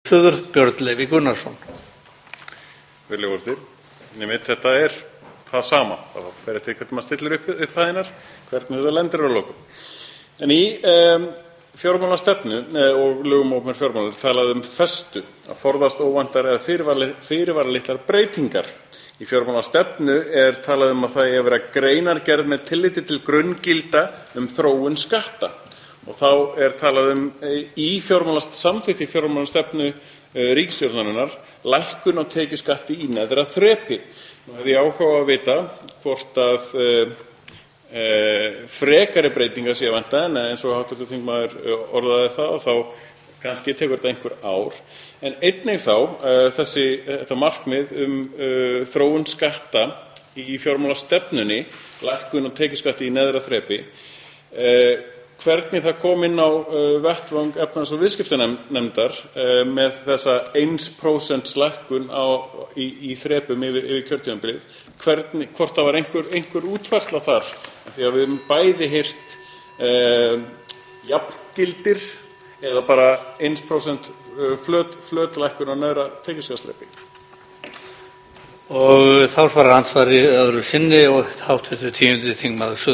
Björn Leví Gunnarsson. Þetta það sama. Það fer eftir hvernig maður stillir upp upphæðirnar, hvernig þetta lendir á lokum. En í fjármálastefnu og lögum um opinber fjármál talað festu, að forðast óvæntar eða fyrirvaralitlar breytingar. Í fjármálastefnu talað að það eigi að vera greinargerð með tilliti til grunngilda þróun skatta. Og þá talað í samþykkt í fjármálastefnu ríkisstjórnarinnar lækkun á tekjuskatti í neðra þrepi. Nú hef ég áhuga að vita hvort að frekari breytingar sé að vænta, en eins og hv. þingmaður orðaði það, þá kannski tekur þetta einhver ár. En einnig þetta markmið þróun skatta í fjármálastefnunni, lækkun á tekjuskatti í neðra þrepi, hvernig það kom inn á vettvang efnahags- og viðskiptanefndar með þessa 1% lækkun í þrepum yfir kjörtímabilið, hvort það var einhver útfærsla þar, því að við höfum bæði heyrt jafngildir eða bara 1% flöt lækkun á neðra tekjuskattsþrepi. Og þá svarar andsvari öðru sinni og hv. 10. þingmaður